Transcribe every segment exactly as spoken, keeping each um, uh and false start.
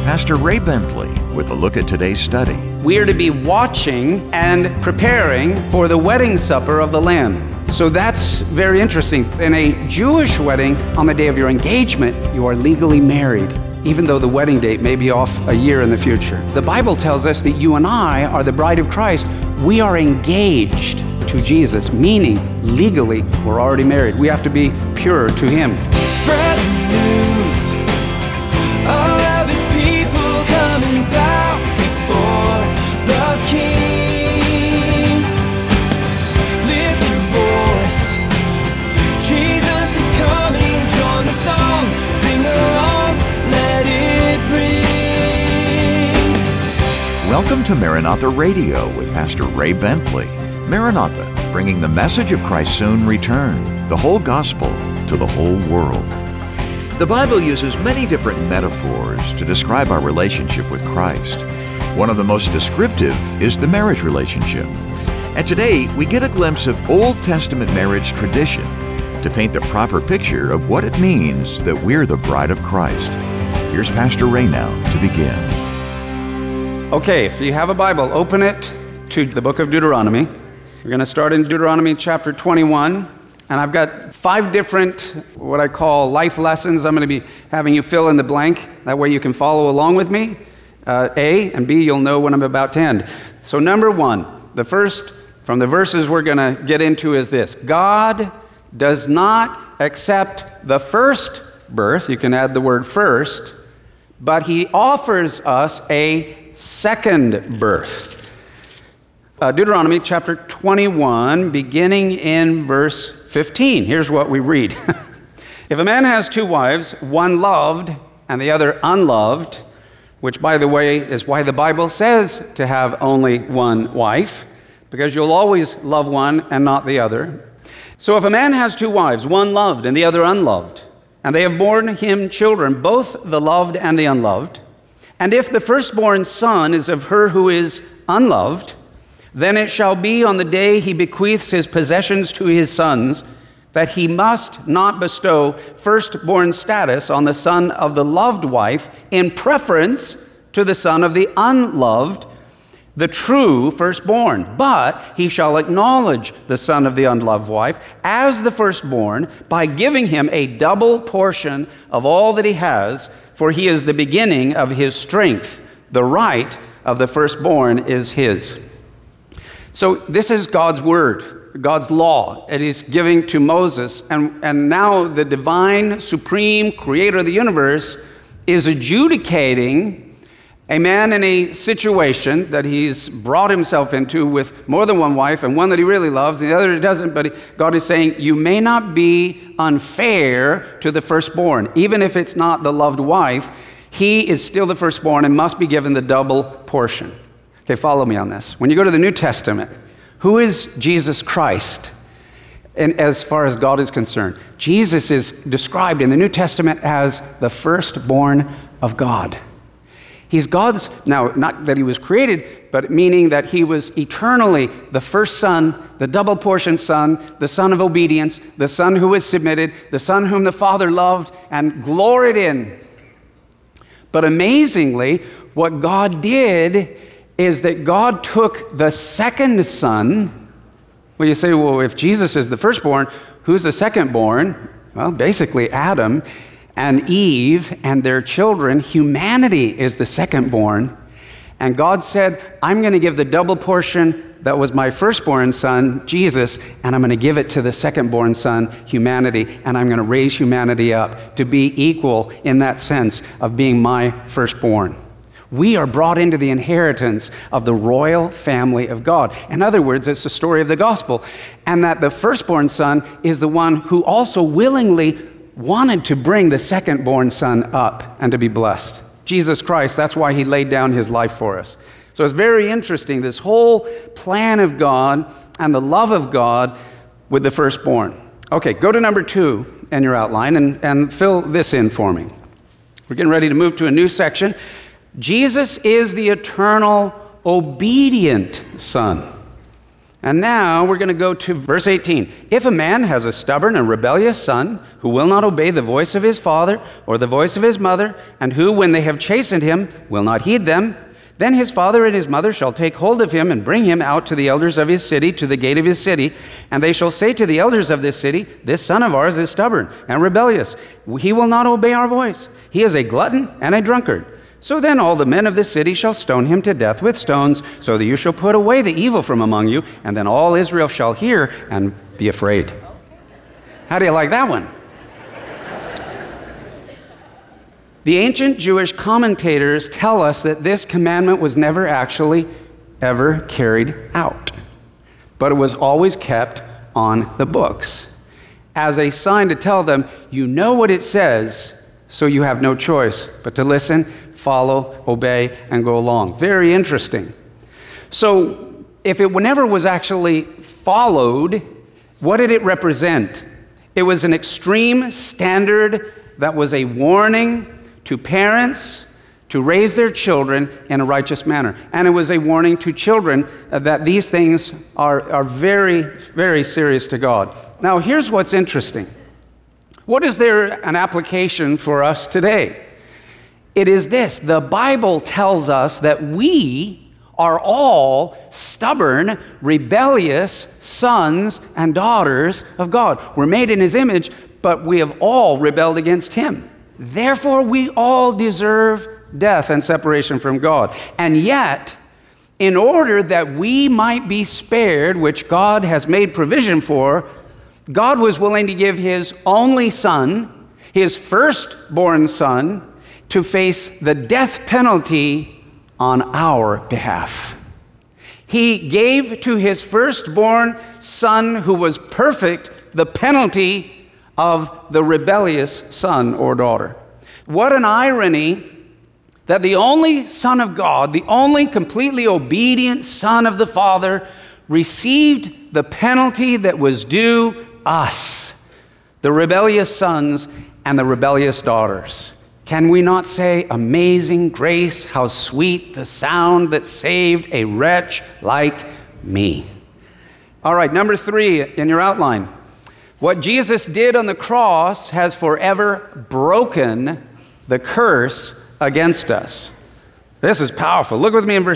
Pastor Ray Bentley with a look at today's study. We are to be watching and preparing for the wedding supper of the Lamb. So that's very interesting. In a Jewish wedding, on the day of your engagement, you are legally married, even though the wedding date may be off a year in the future. The Bible tells us that you and I are the bride of Christ. We are engaged to Jesus, meaning legally we're already married. We have to be pure to Him. Spread the news. All of His people coming down before the King. Lift your voice. Jesus is coming. Join the song. Sing along. Let it ring. Welcome to Maranatha Radio with Pastor Ray Bentley. Maranatha, bringing the message of Christ's soon return, the whole gospel to the whole world. The Bible uses many different metaphors to describe our relationship with Christ. One of the most descriptive is the marriage relationship. And today, we get a glimpse of Old Testament marriage tradition to paint the proper picture of what it means that we're the bride of Christ. Here's Pastor Ray now to begin. Okay, if you have a Bible, open it to the book of Deuteronomy. We're going to start in Deuteronomy chapter twenty-one, and I've got five different, what I call life lessons. I'm going to be having you fill in the blank. That way you can follow along with me. Uh, A, and B, you'll know when I'm about to end. So number one, the first from the verses we're going to get into is this. God does not accept the first birth, you can add the word first, but He offers us a second birth. Uh, Deuteronomy chapter twenty-one, beginning in verse fifteen. Here's what we read. If a man has two wives, one loved and the other unloved, which, by the way, is why the Bible says to have only one wife, because you'll always love one and not the other. So if a man has two wives, one loved and the other unloved, and they have borne him children, both the loved and the unloved, and if the firstborn son is of her who is unloved, then it shall be on the day he bequeaths his possessions to his sons that he must not bestow firstborn status on the son of the loved wife in preference to the son of the unloved, the true firstborn. But he shall acknowledge the son of the unloved wife as the firstborn by giving him a double portion of all that he has, for he is the beginning of his strength. The right of the firstborn is his. So this is God's word, God's law. It is giving to Moses, and, and now the divine, supreme creator of the universe is adjudicating a man in a situation that he's brought himself into with more than one wife, and one that he really loves, and the other he doesn't, but God is saying, you may not be unfair to the firstborn. Even if it's not the loved wife, he is still the firstborn and must be given the double portion. Okay, follow me on this. When you go to the New Testament, who is Jesus Christ? And as far as God is concerned, Jesus is described in the New Testament as the firstborn of God. He's God's, now, not that he was created, but meaning that he was eternally the first son, the double portion son, the son of obedience, the son who was submitted, the son whom the Father loved and gloried in. But amazingly, what God did is that God took the second son. Well, you say, well, if Jesus is the firstborn, who's the secondborn? Well, basically Adam and Eve and their children. Humanity is the secondborn. And God said, I'm going to give the double portion that was my firstborn son, Jesus, and I'm going to give it to the secondborn son, humanity, and I'm going to raise humanity up to be equal in that sense of being my firstborn. We are brought into the inheritance of the royal family of God. In other words, it's the story of the gospel. And that the firstborn son is the one who also willingly wanted to bring the secondborn son up and to be blessed. Jesus Christ, that's why he laid down his life for us. So it's very interesting, this whole plan of God and the love of God with the firstborn. Okay, go to number two in your outline and, and fill this in for me. We're getting ready to move to a new section. Jesus is the eternal, obedient Son. And now we're going to go to verse eighteen. If a man has a stubborn and rebellious son who will not obey the voice of his father or the voice of his mother, and who, when they have chastened him, will not heed them, then his father and his mother shall take hold of him and bring him out to the elders of his city, to the gate of his city. And they shall say to the elders of this city, this son of ours is stubborn and rebellious. He will not obey our voice. He is a glutton and a drunkard. So then all the men of the city shall stone him to death with stones, so that you shall put away the evil from among you, and then all Israel shall hear and be afraid. How do you like that one? The ancient Jewish commentators tell us that this commandment was never actually ever carried out, but it was always kept on the books as a sign to tell them, you know what it says, so you have no choice but to listen, follow, obey, and go along. Very interesting. So if it never was actually followed, what did it represent? It was an extreme standard that was a warning to parents to raise their children in a righteous manner. And it was a warning to children that these things are, are very, very serious to God. Now, here's what's interesting. What is there an application for us today? It is this: the Bible tells us that we are all stubborn, rebellious sons and daughters of God. We're made in His image, but we have all rebelled against Him. Therefore, we all deserve death and separation from God. And yet, in order that we might be spared, which God has made provision for, God was willing to give His only Son, His firstborn Son, to face the death penalty on our behalf. He gave to His firstborn Son, who was perfect, the penalty of the rebellious son or daughter. What an irony that the only Son of God, the only completely obedient Son of the Father, received the penalty that was due us, the rebellious sons and the rebellious daughters. Can we not say, amazing grace, how sweet the sound that saved a wretch like me? All right, number three in your outline. What Jesus did on the cross has forever broken the curse against us. This is powerful. Look with me in verse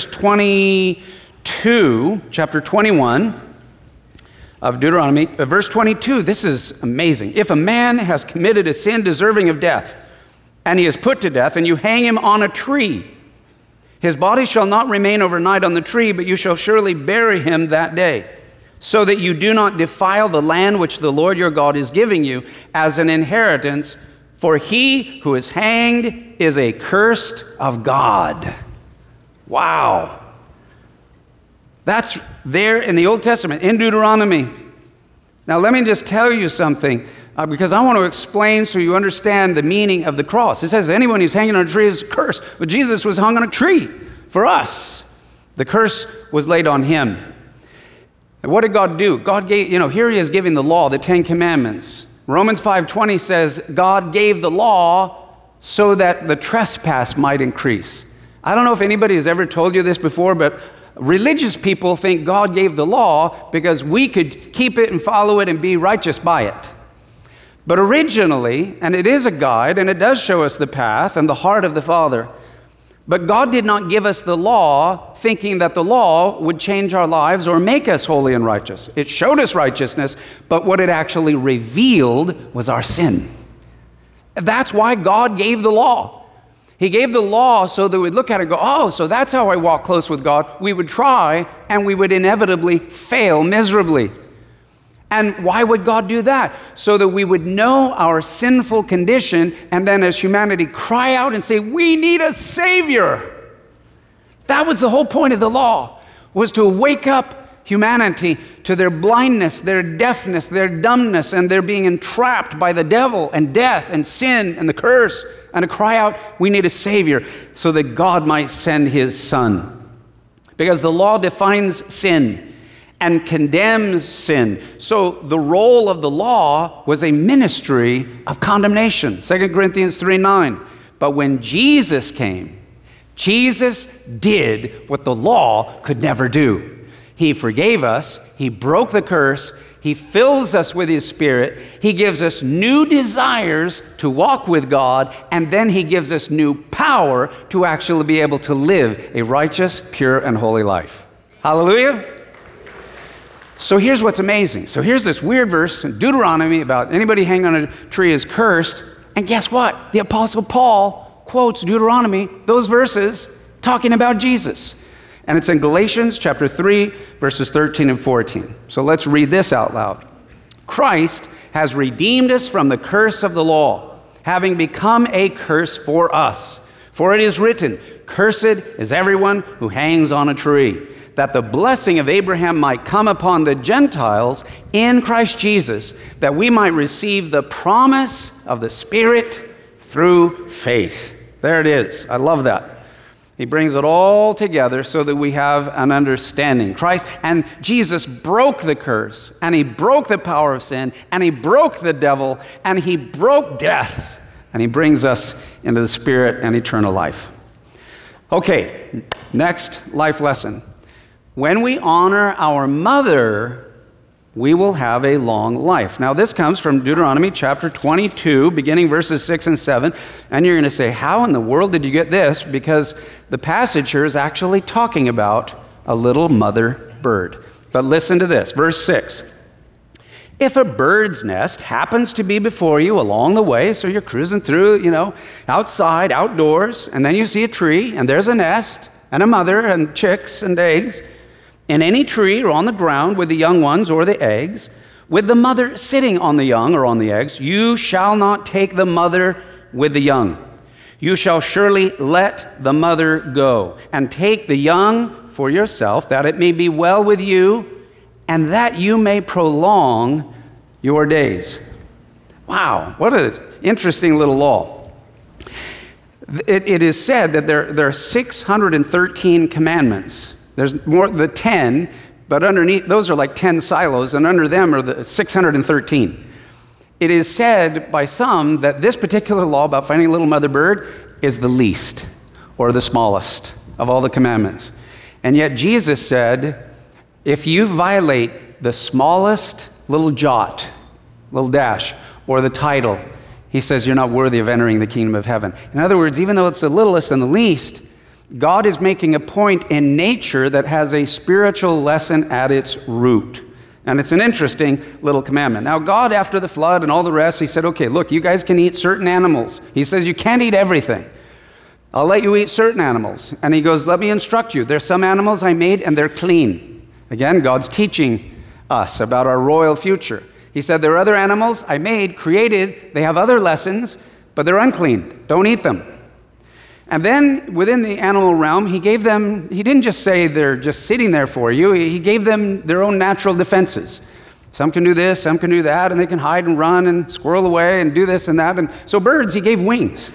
twenty-two, chapter twenty-one of Deuteronomy. Verse twenty-two, this is amazing. If a man has committed a sin deserving of death, and he is put to death, and you hang him on a tree, his body shall not remain overnight on the tree, but you shall surely bury him that day, so that you do not defile the land which the Lord your God is giving you as an inheritance, for he who is hanged is a cursed of God. Wow. That's there in the Old Testament, in Deuteronomy. Now let me just tell you something, uh, because I want to explain so you understand the meaning of the cross. It says anyone who's hanging on a tree is cursed, but Jesus was hung on a tree for us. The curse was laid on Him. And what did God do? God gave, you know, here He is giving the law, the Ten Commandments. Romans five twenty says God gave the law so that the trespass might increase. I don't know if anybody has ever told you this before, but religious people think God gave the law because we could keep it and follow it and be righteous by it. But originally, and it is a guide, and it does show us the path and the heart of the Father, but God did not give us the law thinking that the law would change our lives or make us holy and righteous. It showed us righteousness, but what it actually revealed was our sin. That's why God gave the law. He gave the law so that we'd look at it and go, oh, so that's how I walk close with God. We would try, and we would inevitably fail miserably. And why would God do that? So that we would know our sinful condition, and then as humanity cry out and say, we need a Savior. That was the whole point of the law, was to wake up humanity to their blindness, their deafness, their dumbness, and their being entrapped by the devil and death and sin and the curse, and to cry out, we need a Savior, so that God might send His Son. Because the law defines sin and condemns sin. So the role of the law was a ministry of condemnation. Second Corinthians three nine. But when Jesus came, Jesus did what the law could never do. He forgave us. He broke the curse. He fills us with His Spirit. He gives us new desires to walk with God, and then He gives us new power to actually be able to live a righteous, pure, and holy life. Hallelujah? So here's what's amazing. So here's this weird verse in Deuteronomy about anybody hanging on a tree is cursed. And guess what? The Apostle Paul quotes Deuteronomy, those verses, talking about Jesus. And it's in Galatians chapter three, verses thirteen and fourteen. So let's read this out loud. Christ has redeemed us from the curse of the law, having become a curse for us. For it is written, "Cursed is everyone who hangs on a tree," that the blessing of Abraham might come upon the Gentiles in Christ Jesus, that we might receive the promise of the Spirit through faith. There it is. I love that. He brings it all together so that we have an understanding. Christ and Jesus broke the curse, and He broke the power of sin, and He broke the devil, and He broke death, and He brings us into the Spirit and eternal life. Okay, next life lesson. When we honor our mother, we will have a long life. Now, this comes from Deuteronomy chapter twenty-two, beginning verses six and seven. And you're going to say, how in the world did you get this? Because the passage here is actually talking about a little mother bird. But listen to this, verse six. If a bird's nest happens to be before you along the way, so you're cruising through, you know, outside, outdoors, and then you see a tree, and there's a nest, and a mother, and chicks, and eggs, in any tree or on the ground with the young ones or the eggs, with the mother sitting on the young or on the eggs, you shall not take the mother with the young. You shall surely let the mother go, and take the young for yourself, that it may be well with you, and that you may prolong your days. Wow, what an interesting little law. It, it is said that there, there are six hundred thirteen commandments. There's more than ten, but underneath, those are like ten silos, and under them are the six hundred thirteen. It is said by some that this particular law about finding a little mother bird is the least, or the smallest, of all the commandments. And yet Jesus said, if you violate the smallest little jot, little dash, or the title, He says you're not worthy of entering the kingdom of heaven. In other words, even though it's the littlest and the least, God is making a point in nature that has a spiritual lesson at its root. And it's an interesting little commandment. Now, God, after the flood and all the rest, He said, okay, look, you guys can eat certain animals. He says you can't eat everything. I'll let you eat certain animals. And He goes, let me instruct you. There's some animals I made and they're clean. Again, God's teaching us about our royal future. He said, there are other animals I made, created. They have other lessons, but they're unclean. Don't eat them. And then within the animal realm, He gave them, He didn't just say they're just sitting there for you. He gave them their own natural defenses. Some can do this, some can do that, and they can hide and run and squirrel away and do this and that. And so birds, He gave wings.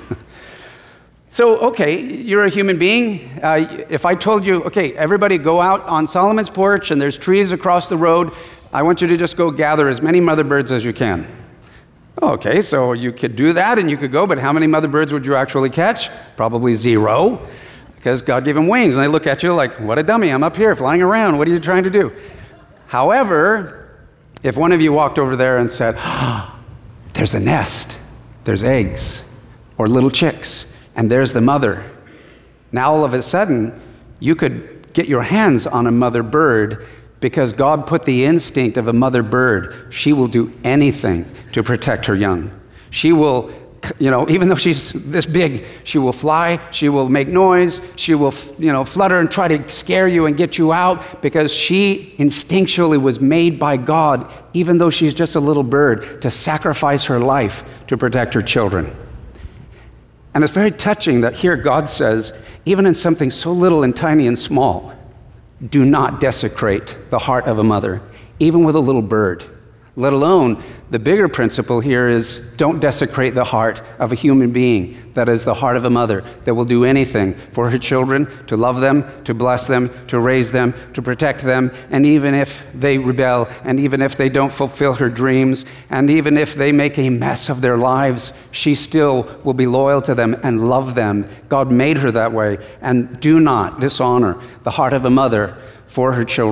So, okay, you're a human being. Uh, if I told you, okay, everybody go out on Solomon's porch and there's trees across the road, I want you to just go gather as many mother birds as you can. Okay, so you could do that and you could go, but how many mother birds would you actually catch? Probably zero, because God gave them wings. And they look at you like, what a dummy, I'm up here flying around. What are you trying to do? However, if one of you walked over there and said, oh, there's a nest, there's eggs, or little chicks, and there's the mother. Now all of a sudden, you could get your hands on a mother bird because God put the instinct of a mother bird. She will do anything to protect her young. She will, you know, even though she's this big, she will fly, she will make noise, she will, you know, flutter and try to scare you and get you out because she instinctually was made by God, even though she's just a little bird, to sacrifice her life to protect her children. And it's very touching that here God says, even in something so little and tiny and small, do not desecrate the heart of a mother, even with a little bird. Let alone, the bigger principle here is don't desecrate the heart of a human being, that is the heart of a mother, that will do anything for her children, to love them, to bless them, to raise them, to protect them, and even if they rebel, and even if they don't fulfill her dreams, and even if they make a mess of their lives, she still will be loyal to them and love them. God made her that way, and do not dishonor the heart of a mother for her children.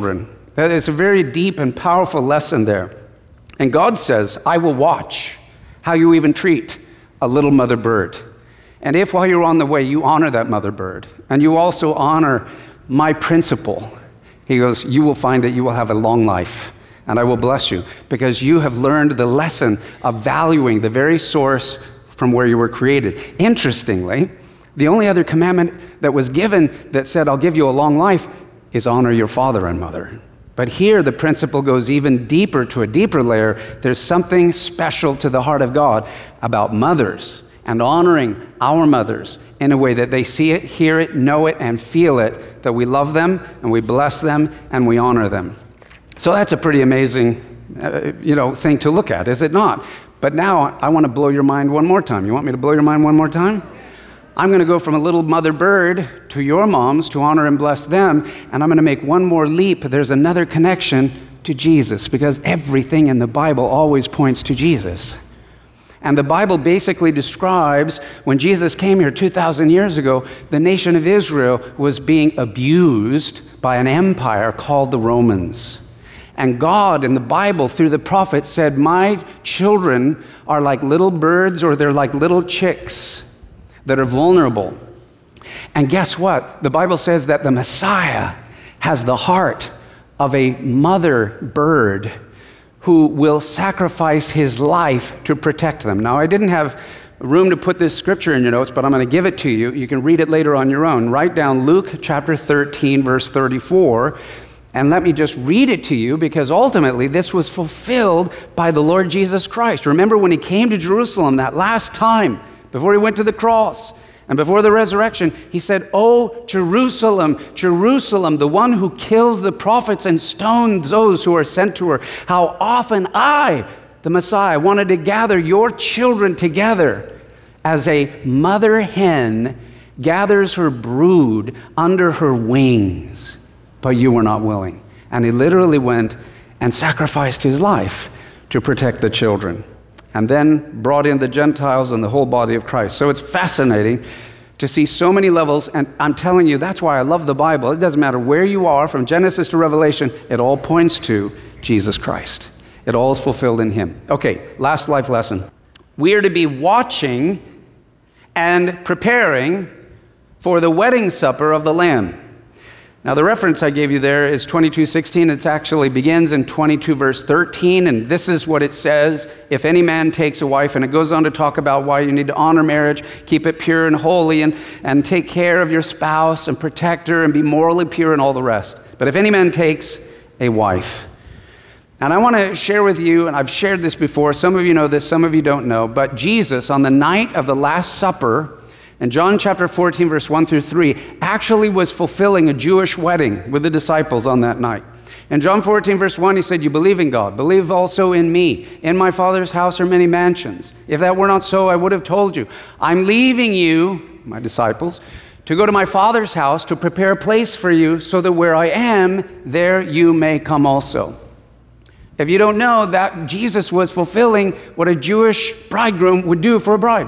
That is a very deep and powerful lesson there. And God says, I will watch how you even treat a little mother bird. And if while you're on the way, you honor that mother bird, and you also honor my principle, he goes, you will find that you will have a long life, and I will bless you, because you have learned the lesson of valuing the very source from where you were created. Interestingly, the only other commandment that was given that said, I'll give you a long life, is honor your father and mother. But here the principle goes even deeper, to a deeper layer. There's something special to the heart of God about mothers and honoring our mothers in a way that they see it, hear it, know it, and feel it, that we love them and we bless them and we honor them. So that's a pretty amazing uh, you know, thing to look at, is it not? But now I want to blow your mind one more time. You want me to blow your mind one more time? I'm going to go from a little mother bird to your moms to honor and bless them, and I'm going to make one more leap. There's another connection to Jesus, because everything in the Bible always points to Jesus. And the Bible basically describes when Jesus came here two thousand years ago, the nation of Israel was being abused by an empire called the Romans. And God in the Bible through the prophets said, my children are like little birds, or they're like little chicks that are vulnerable. And guess what? The Bible says that the Messiah has the heart of a mother bird who will sacrifice his life to protect them. Now, I didn't have room to put this scripture in your notes, but I'm going to give it to you. You can read it later on your own. Write down Luke chapter thirteen, verse thirty-four, and let me just read it to you, because ultimately this was fulfilled by the Lord Jesus Christ. Remember when he came to Jerusalem that last time, before he went to the cross and before the resurrection, he said, "Oh, Jerusalem, Jerusalem, the one who kills the prophets and stones those who are sent to her. How often I, the Messiah, wanted to gather your children together as a mother hen gathers her brood under her wings, but you were not willing." And he literally went and sacrificed his life to protect the children, and then brought in the Gentiles and the whole body of Christ. So it's fascinating to see so many levels, and I'm telling you, that's why I love the Bible. It doesn't matter where you are, from Genesis to Revelation, it all points to Jesus Christ. It all is fulfilled in him. Okay, last life lesson. We are to be watching and preparing for the wedding supper of the Lamb. Now, the reference I gave you there is twenty-two sixteen. It actually begins in twenty-two verse thirteen, and this is what it says: if any man takes a wife, and it goes on to talk about why you need to honor marriage, keep it pure and holy, and, and take care of your spouse, and protect her, and be morally pure, and all the rest. But if any man takes a wife, and I want to share with you, and I've shared this before, some of you know this, some of you don't know, but Jesus, on the night of the Last Supper, in John chapter fourteen, verse one through three, actually was fulfilling a Jewish wedding with the disciples on that night. In John fourteen, verse one, he said, "You believe in God, believe also in me. In my Father's house are many mansions. If that were not so, I would have told you. I'm leaving you," my disciples, "to go to my Father's house to prepare a place for you, so that where I am, there you may come also." If you don't know, that Jesus was fulfilling what a Jewish bridegroom would do for a bride.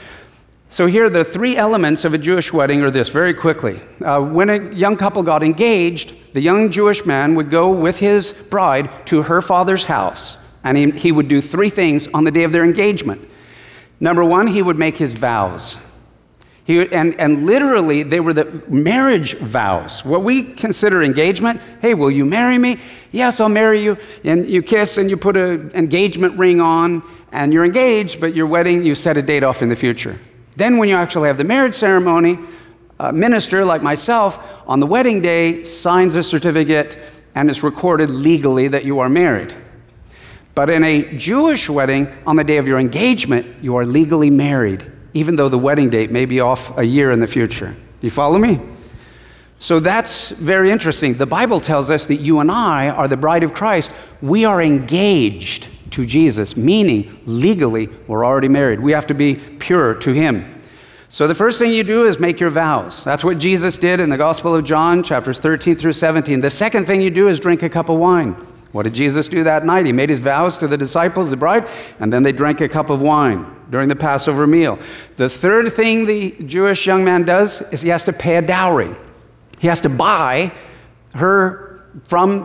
So here, the three elements of a Jewish wedding are this, very quickly. Uh, when a young couple got engaged, the young Jewish man would go with his bride to her father's house, and he, he would do three things on the day of their engagement. Number one, he would make his vows. He, and, and literally, they were the marriage vows. What we consider engagement: hey, will you marry me? Yes, I'll marry you. And you kiss, and you put an engagement ring on, and you're engaged, but your wedding, you set a date off in the future. Then when you actually have the marriage ceremony, a minister like myself on the wedding day signs a certificate, and it's recorded legally that you are married. But in a Jewish wedding, on the day of your engagement, you are legally married, even though the wedding date may be off a year in the future. Do you follow me? So that's very interesting. The Bible tells us that you and I are the bride of Christ. We are engaged to Jesus, meaning legally we're already married. We have to be pure to him. So the first thing you do is make your vows. That's what Jesus did in the Gospel of John, chapters thirteen through seventeen. The second thing you do is drink a cup of wine. What did Jesus do that night? He made his vows to the disciples, the bride, and then they drank a cup of wine during the Passover meal. The third thing the Jewish young man does is he has to pay a dowry. He has to buy her from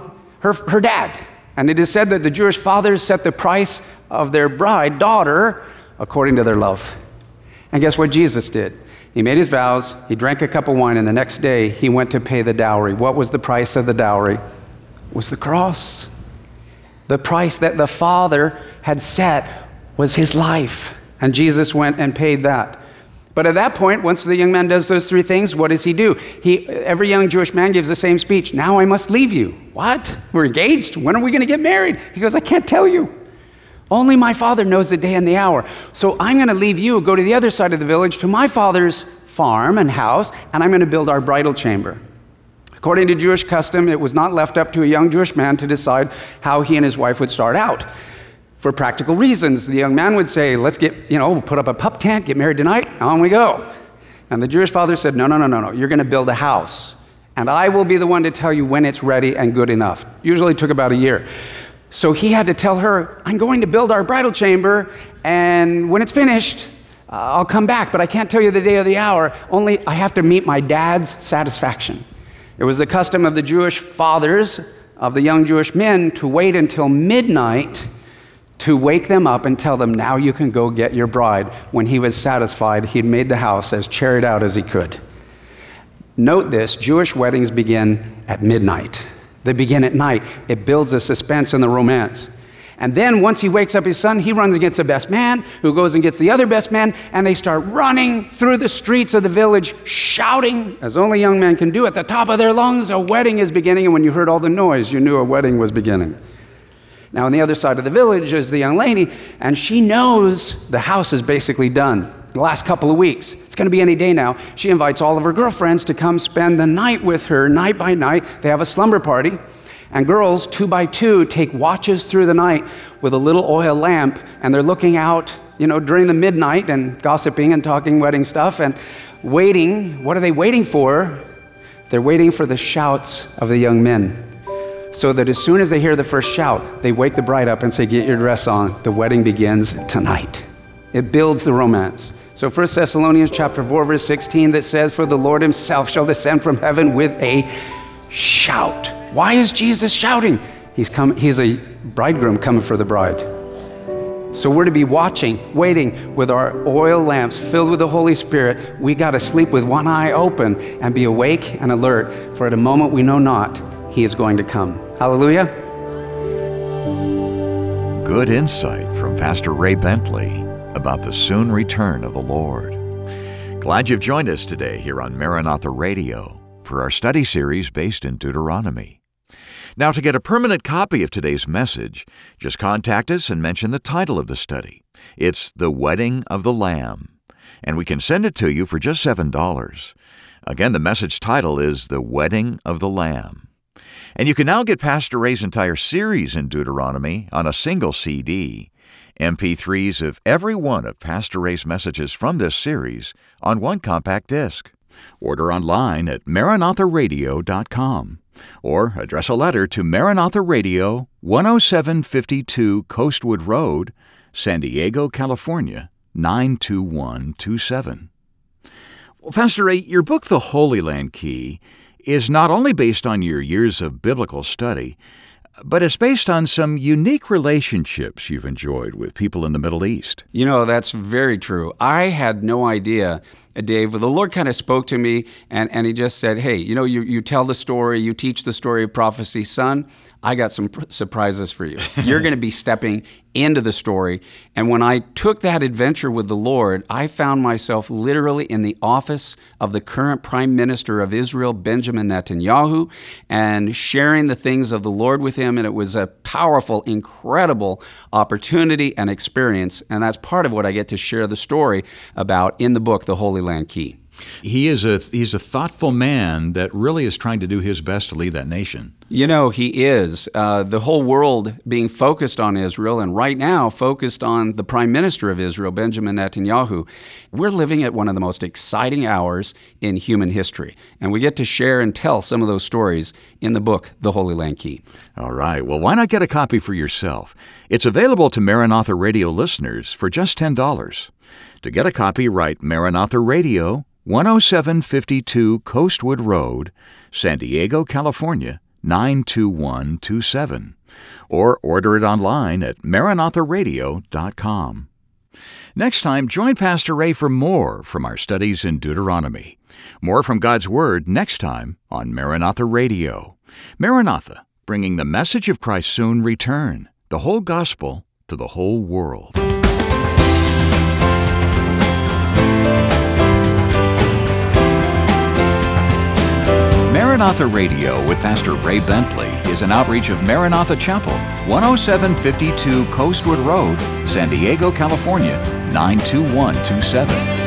her, her dad. And it is said that the Jewish fathers set the price of their bride, daughter, according to their love. And guess what Jesus did? He made his vows, he drank a cup of wine, and the next day he went to pay the dowry. What was the price of the dowry? It was the cross. The price that the Father had set was his life. And Jesus went and paid that. But at that point, once the young man does those three things, what does he do? He, every young Jewish man gives the same speech. Now I must leave you. What? We're engaged? When are we going to get married? He goes, I can't tell you. Only my Father knows the day and the hour. So I'm going to leave you, go to the other side of the village, to my father's farm and house, and I'm going to build our bridal chamber. According to Jewish custom, it was not left up to a young Jewish man to decide how he and his wife would start out. For practical reasons, the young man would say, let's get, you know, put up a pup tent, get married tonight, on we go. And the Jewish father said, no, no, no, no, no, you're going to build a house. And I will be the one to tell you when it's ready and good enough. Usually took about a year. So he had to tell her, I'm going to build our bridal chamber, and when it's finished, uh, I'll come back, but I can't tell you the day or the hour, only I have to meet my dad's satisfaction. It was the custom of the Jewish fathers, of the young Jewish men, to wait until midnight to wake them up and tell them, now you can go get your bride. When he was satisfied, he'd made the house as charioted out as he could. Note this, Jewish weddings begin at midnight. They begin at night. It builds the suspense and the romance. And then once he wakes up his son, he runs against the best man, who goes and gets the other best man, and they start running through the streets of the village, shouting, as only young men can do, at the top of their lungs, a wedding is beginning. And when you heard all the noise, you knew a wedding was beginning. Now, on the other side of the village is the young lady, and she knows the house is basically done. The last couple of weeks, it's going to be any day now. She invites all of her girlfriends to come spend the night with her, night by night. They have a slumber party, and girls, two by two, take watches through the night with a little oil lamp, and they're looking out, you know, during the midnight and gossiping and talking wedding stuff and waiting. What are they waiting for? They're waiting for the shouts of the young men. So that as soon as they hear the first shout, they wake the bride up and say, get your dress on. The wedding begins tonight. It builds the romance. So First Thessalonians chapter four, verse sixteen, that says, for the Lord himself shall descend from heaven with a shout. Why is Jesus shouting? He's come, he's a bridegroom coming for the bride. So we're to be watching, waiting with our oil lamps filled with the Holy Spirit. We got to sleep with one eye open and be awake and alert, for at a moment we know not, he is going to come. Hallelujah. Good insight from Pastor Ray Bentley about the soon return of the Lord. Glad you've joined us today here on Maranatha Radio for our study series based in Deuteronomy. Now, to get a permanent copy of today's message, just contact us and mention the title of the study. It's The Wedding of the Lamb, and we can send it to you for just seven dollars. Again, the message title is The Wedding of the Lamb. And you can now get Pastor Ray's entire series in Deuteronomy on a single C D, M P threes of every one of Pastor Ray's messages from this series on one compact disc. Order online at maranatha radio dot com or address a letter to Maranatha Radio, one oh seven fifty-two Coastwood Road, San Diego, California, nine two one two seven. Well, Pastor Ray, your book, The Holy Land Key, is not only based on your years of biblical study, but it's based on some unique relationships you've enjoyed with people in the Middle East. You know, that's very true. I had no idea, Dave. The Lord kind of spoke to me, and, and he just said, hey, you know, you, you tell the story, you teach the story of prophecy. Son, I got some pr- surprises for you. You're going to be stepping into the story. And when I took that adventure with the Lord, I found myself literally in the office of the current Prime Minister of Israel, Benjamin Netanyahu, and sharing the things of the Lord with him. And it was a powerful, incredible opportunity and experience. And that's part of what I get to share the story about in the book, The Holy Land Key. He is a he's a thoughtful man that really is trying to do his best to lead that nation. You know, he is. Uh, the whole world being focused on Israel, and right now focused on the Prime Minister of Israel, Benjamin Netanyahu. We're living at one of the most exciting hours in human history, and we get to share and tell some of those stories in the book, The Holy Land Key. All right. Well, why not get a copy for yourself? It's available to Maranatha Radio listeners for just ten dollars. To get a copy, write Maranatha Radio, one oh seven fifty-two Coastwood Road, San Diego, California, nine two one two seven, or order it online at maranatha radio dot com. Next time, join Pastor Ray for more from our studies in Deuteronomy. More from God's Word next time on Maranatha Radio. Maranatha, bringing the message of Christ's soon return, the whole gospel to the whole world. Maranatha Radio with Pastor Ray Bentley is an outreach of Maranatha Chapel, one oh seven fifty-two Coastwood Road, San Diego, California, nine two one two seven.